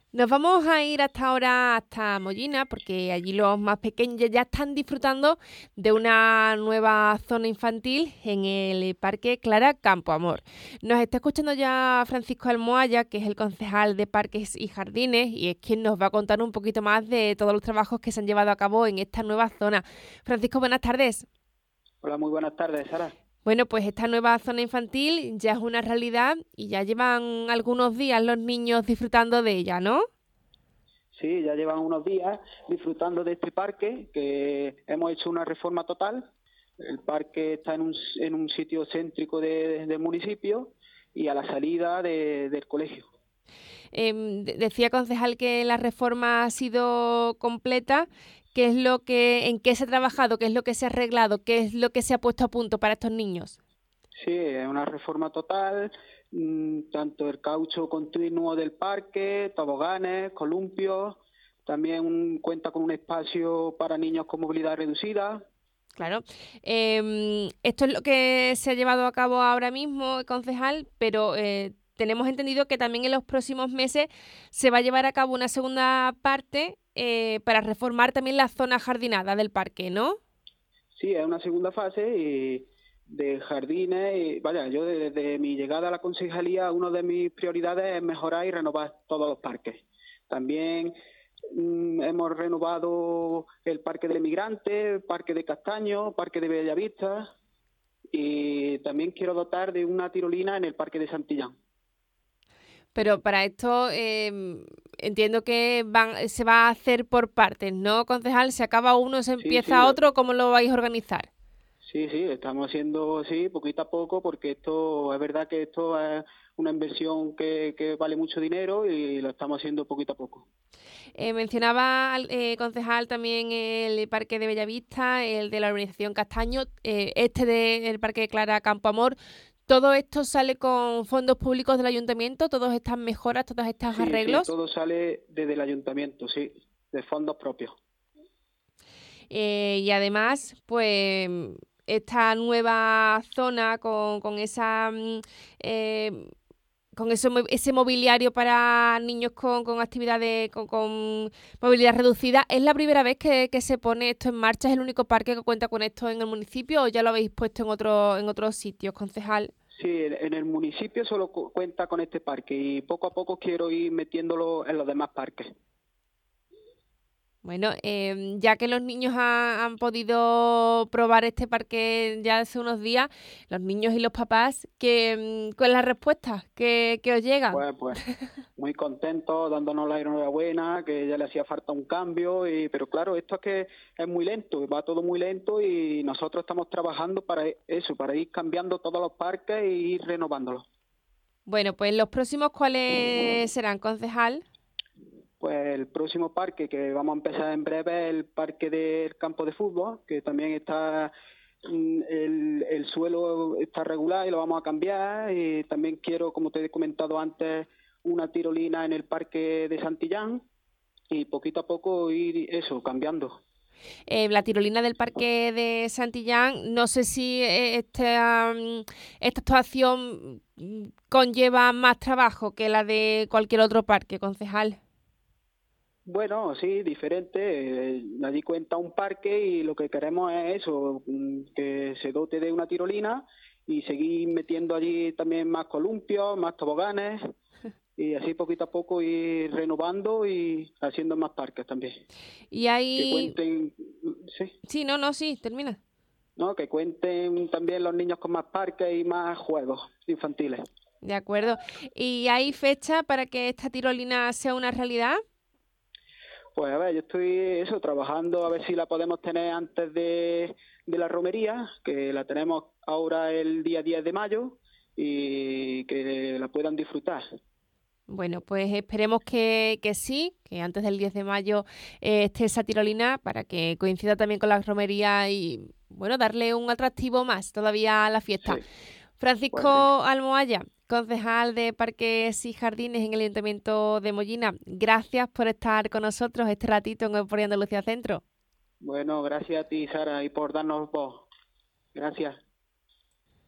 Nos vamos a ir hasta ahora, hasta Mollina, porque allí los más pequeños ya están disfrutando de una nueva zona infantil en el Parque Clara Campo Amor. Nos está escuchando ya Francisco Almohaya, que es el concejal de Parques y Jardines, y es quien nos va a contar un poquito más de todos los trabajos que se han llevado a cabo en esta nueva zona. Francisco, buenas tardes. Hola, muy buenas tardes, Sara. Bueno, pues esta nueva zona infantil ya es una realidad y ya llevan algunos días los niños disfrutando de ella, ¿no? Sí, ya llevan unos días disfrutando de este parque, que hemos hecho una reforma total. El parque está en un sitio céntrico del municipio y a la salida del colegio. Decía concejal que la reforma ha sido completa. ¿Qué es lo en qué se ha trabajado? ¿Qué es lo que se ha arreglado? ¿Qué es lo que se ha puesto a punto para estos niños? Sí, es una reforma total, tanto el caucho continuo del parque, toboganes, columpios, también cuenta con un espacio para niños con movilidad reducida. Claro. Esto es lo que se ha llevado a cabo ahora mismo, concejal, pero tenemos entendido que también en los próximos meses se va a llevar a cabo una segunda parte para reformar también la zona jardinada del parque, ¿no? Sí, es una segunda fase de jardines. Vaya, yo desde mi llegada a la concejalía, una de mis prioridades es mejorar y renovar todos los parques. También hemos renovado el Parque del Emigrante, el Parque de Castaño, Parque de Bellavista y también quiero dotar de una tirolina en el Parque de Santillán. Pero para esto entiendo que se va a hacer por partes, ¿no, concejal? ¿Se acaba uno, se Sí, sí, empieza otro? ¿Cómo lo vais a organizar? sí, estamos haciendo así, poquito a poco, porque esto es verdad que esto es una inversión que vale mucho dinero y lo estamos haciendo poquito a poco. Mencionaba, concejal, también el Parque de Bellavista, el de la urbanización Castaño, del Parque de Clara Campo Amor. ¿Todo esto sale con fondos públicos del ayuntamiento? ¿Todas estas mejoras, todos estos Sí, sí, arreglos? todo sale desde el ayuntamiento, sí, de fondos propios. Y además, pues esta nueva zona con esa eh, con ese mobiliario para niños con actividades con movilidad reducida, ¿es la primera vez que se pone esto en marcha? ¿Es el único parque que cuenta con esto en el municipio o ya lo habéis puesto en otros sitios, concejal? Sí, en el municipio solo cuenta con este parque y poco a poco quiero ir metiéndolo en los demás parques. Bueno, ya que los niños han podido probar este parque ya hace unos días, los niños y los papás, ¿cuál es la respuesta que os llegan? Pues muy contento, dándonos la enhorabuena, que ya le hacía falta un cambio, pero claro, esto es que es muy lento, va todo muy lento y nosotros estamos trabajando para eso, para ir cambiando todos los parques e ir renovándolos. Bueno, pues los próximos, ¿cuáles serán, concejal? Pues el próximo parque que vamos a empezar en breve es el parque del campo de fútbol, que también está, el suelo está regular y lo vamos a cambiar. Y también quiero, como te he comentado antes, una tirolina en el parque de Santillán y poquito a poco ir eso, cambiando. La tirolina del Parque de Santillán, no sé si esta actuación conlleva más trabajo que la de cualquier otro parque, concejal. Bueno, sí, diferente. Allí cuenta un parque y lo que queremos es eso, que se dote de una tirolina y seguir metiendo allí también más columpios, más toboganes y así poquito a poco ir renovando y haciendo más parques también. Y Que hay... cuenten, sí, Sí, no, no, sí, termina. ¿no? Que cuenten también los niños con más parques y más juegos infantiles. De acuerdo. ¿Y hay fecha para que esta tirolina sea una realidad? Pues a ver, yo estoy eso, trabajando a ver si la podemos tener antes de la romería, que la tenemos ahora el día 10 de mayo y que la puedan disfrutar. Bueno, pues esperemos que sí, que antes del 10 de mayo esté esa tirolina para que coincida también con la romería y, bueno, darle un atractivo más todavía a la Sí, fiesta. Francisco pues sí. Almohaya, concejal de Parques y Jardines en el Ayuntamiento de Mollina, gracias por estar con nosotros este ratito en Por Andalucía Centro. Bueno, gracias a ti, Sara, y por darnos voz. Gracias.